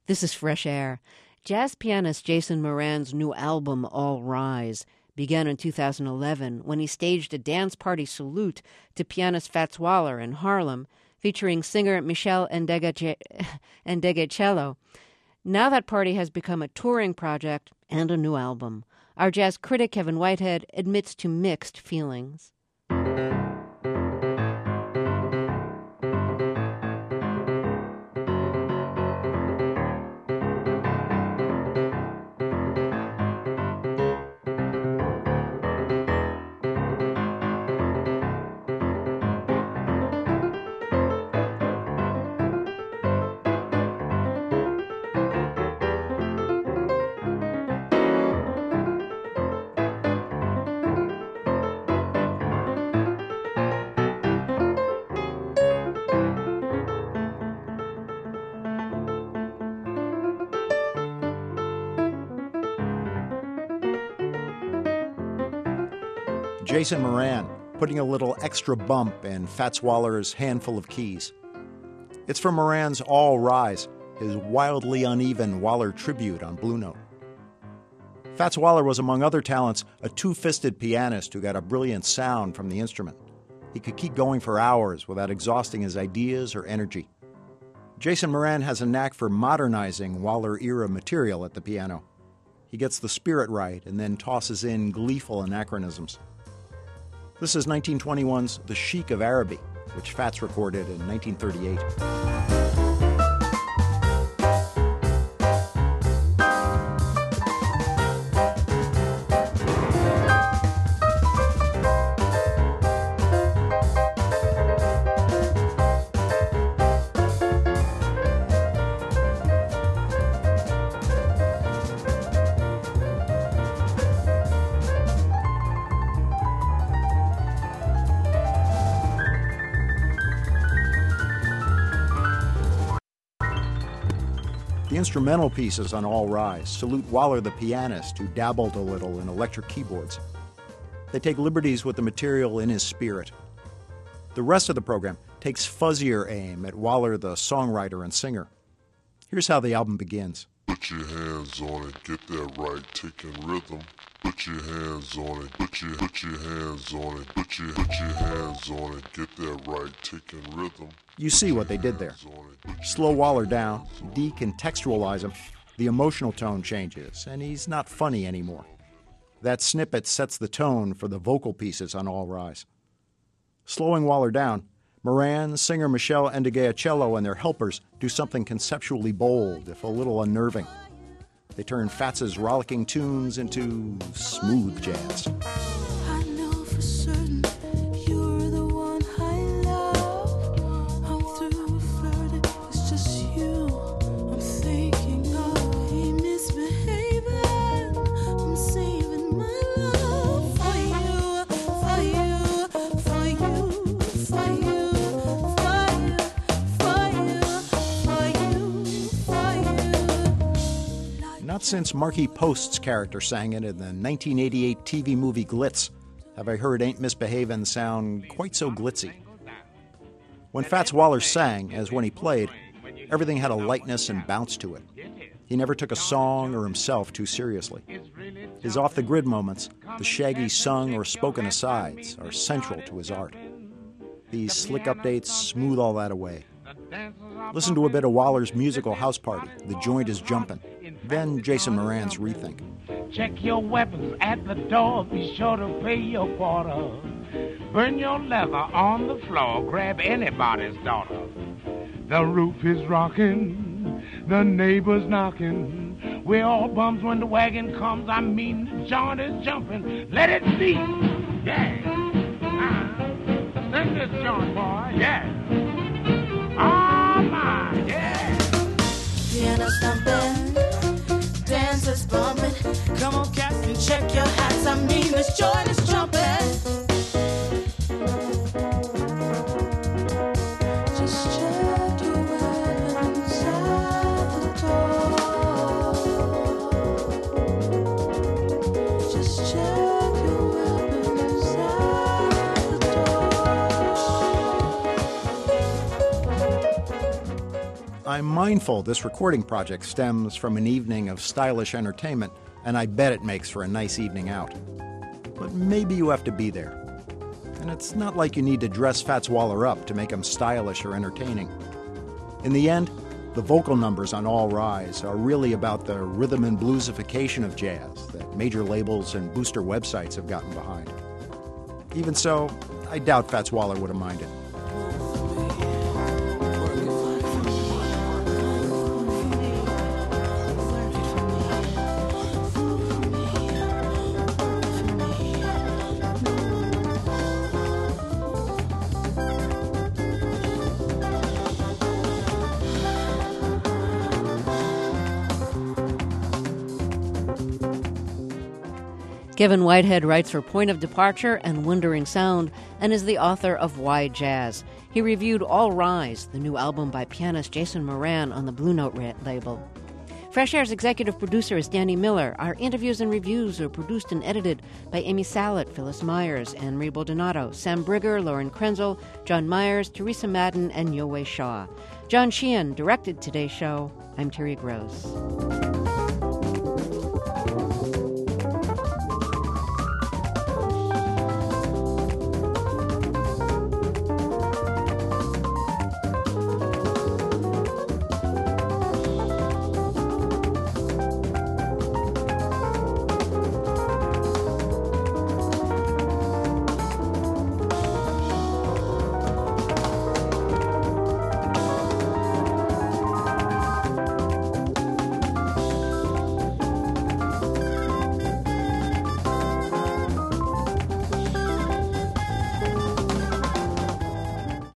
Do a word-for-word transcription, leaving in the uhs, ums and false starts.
This is Fresh Air. Jazz pianist Jason Moran's new album, All Rise, began in two thousand eleven when he staged a dance party salute to pianist Fats Waller in Harlem, featuring singer Michelle Ndegeocello. Now that party has become a touring project and a new album. Our jazz critic Kevin Whitehead admits to mixed feelings. Jason Moran, putting a little extra bump in Fats Waller's handful of keys. It's from Moran's All Rise, his wildly uneven Waller tribute on Blue Note. Fats Waller was, among other talents, a two-fisted pianist who got a brilliant sound from the instrument. He could keep going for hours without exhausting his ideas or energy. Jason Moran has a knack for modernizing Waller-era material at the piano. He gets the spirit right and then tosses in gleeful anachronisms. This is nineteen twenty-one's The Sheik of Araby, which Fats recorded in nineteen thirty-eight. The instrumental pieces on All Rise salute Waller the pianist, who dabbled a little in electric keyboards. They take liberties with the material in his spirit. The rest of the program takes fuzzier aim at Waller the songwriter and singer. Here's how the album begins. Put your hands on it, get that right ticking rhythm. Put your hands on it, put your, put your hands on it, put your, put your hands on it, get that right ticking rhythm. You see what they did there. Slow Waller down, decontextualize him, the emotional tone changes, and he's not funny anymore. That snippet sets the tone for the vocal pieces on All Rise. Slowing Waller down, Moran, singer Michelle Ndegeocello, and their helpers do something conceptually bold, if a little unnerving. They turn Fats's rollicking tunes into smooth jazz. I know for certain you're the one I love. I'm through flirting, it's just you I'm thinking of. Ain't misbehaving, I'm saving my love for you, for you, for you, for you, for you, for you, for you, for you. Not since Markie Post's character sang it in the nineteen eighty-eight T V movie Glitz have I heard Ain't Misbehavin' sound quite so glitzy. When Fats Waller sang, as when he played, everything had a lightness and bounce to it. He never took a song or himself too seriously. His off-the-grid moments, the shaggy sung or spoken asides, are central to his art. These slick updates smooth all that away. Listen to a bit of Waller's musical house party, The Joint is Jumpin', then Jason Moran's Rethink. Check your weapons at the door, be sure to pay your quarter. Burn your leather on the floor, grab anybody's daughter. The roof is rocking, the neighbors knocking. We're all bums when the wagon comes, I mean the joint is jumping. Let it be, yeah. Uh, sing this joint, boy, yeah. Oh my, yeah. Piano thumping, dancers bumping. Come on, cats, and check your hats. I mean, this joint is jumping. Just check your weapons at the door. Just check your weapons at the door. I'm mindful this recording project stems from an evening of stylish entertainment, and I bet it makes for a nice evening out. But maybe you have to be there. And it's not like you need to dress Fats Waller up to make him stylish or entertaining. In the end, the vocal numbers on All Rise are really about the rhythm and bluesification of jazz that major labels and booster websites have gotten behind. Even so, I doubt Fats Waller would have minded. Kevin Whitehead writes for Point of Departure and Wandering Sound and is the author of Why Jazz. He reviewed All Rise, the new album by pianist Jason Moran on the Blue Note ra- label. Fresh Air's executive producer is Danny Miller. Our interviews and reviews are produced and edited by Amy Salet, Phyllis Myers, Anne-Marie Baldonado, Sam Brigger, Lauren Krenzel, John Myers, Teresa Madden, and Yowei Shaw. John Sheehan directed today's show. I'm Terry Gross.